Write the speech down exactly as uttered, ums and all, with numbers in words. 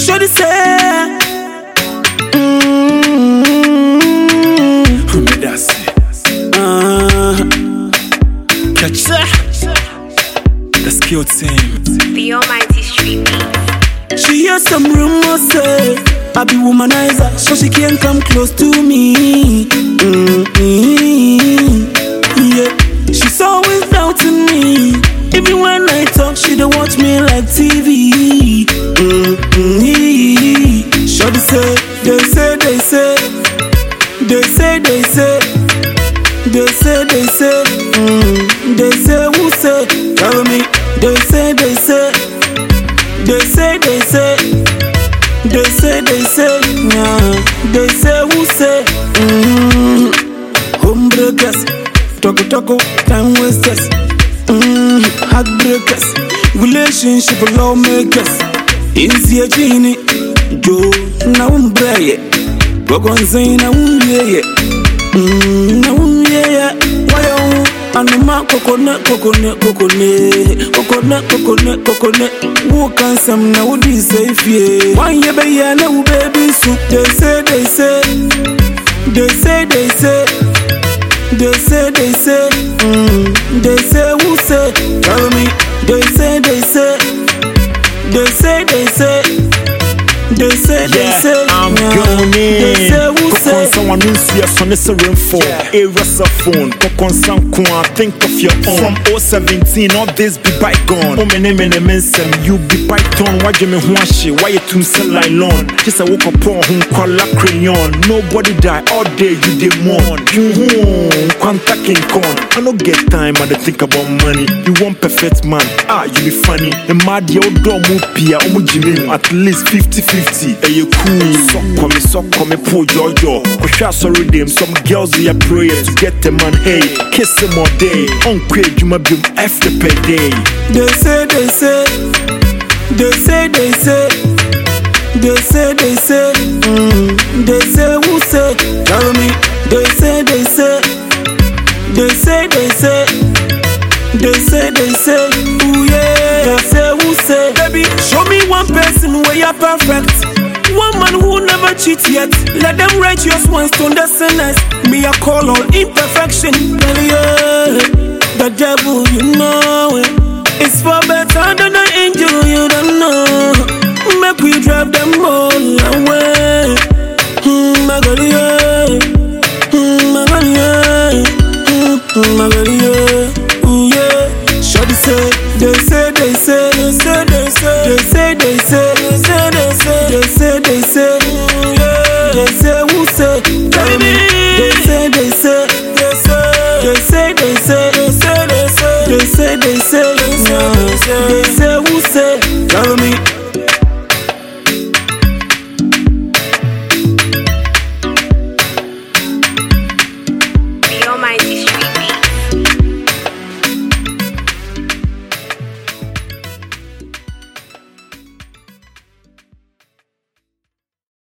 Shorty say, mmm, who made that say? uh, Catch that. The skill team. The almighty street beats. she hears some rumors say I be womanizer, so she can't come close to me. Mm-hmm. Yeah, she's always doubting me. Even when I talk, she don't watch me like T V. Mm-hmm. Shorty say, they say, they say, they say, they say, they say, they say, mm. They say, who say? Tell me. They say, they say, they say, they say, they say, they say, yeah. They say, who say? Mm. Homebreakers, toko toko, time wasters. Mm. Heartbreakers, relationship lawmakers. Easy a genie, Joe, na umbrella. Gogonzay na umbrella. Mm, na umbrella. Why anuma coconut, coconut, coconut, coconut, coconut, coconut. Who can some now this safe yeah? Why you be ya now baby soup? They say, they say, they say, they say, they say, they say, mm. They say, who say? Tell me. They say, they say, they say, they say, they say, they Yeah, say, I'm yeah. going They in. say, who say? Someone who's here, so it's a rainfall. A rasa phone, Kokon Sankwa, think of your own. From oh seventeen, all this be bygone. Oh, my name and mensem, you be python. Why you me washi? Why you too sell nylon? Just a walk upon whom call la crayon. Nobody die all day, you dey mourn. You home, quantaking con. I don't get time, I don't think about money. You want perfect man, ah, you be funny. The mad yo do mupia, omu jimmy, at least fifty fifty. Hey, you cool, so come, so come, poor Jojo. Kosha sorry them, some girls we are praying to get the man. Hey, kiss him all day. Uncle, you might be after per day. They say, they say, they say, they say, they say, they say, mm. They say, who say? Tell me. They say, they say, they say, they say, they say, they say, ooh yeah. They say, who say? Baby, show me one person where you're perfect. One man who never cheat yet. Let them righteous ones turn the sinners. Me a call on imperfection. Well, yeah, the devil, you know it. It's far better than an angel, you don't know. Make we drive them all away. Hmm, my God, yeah. Hmm, my God, yeah. Hmm, my God, yeah. Ooh, yeah. Shorty say, they say, they say, they say, they say, they say, they say, they say, they say, they say, they say, they say, who say? Tell me.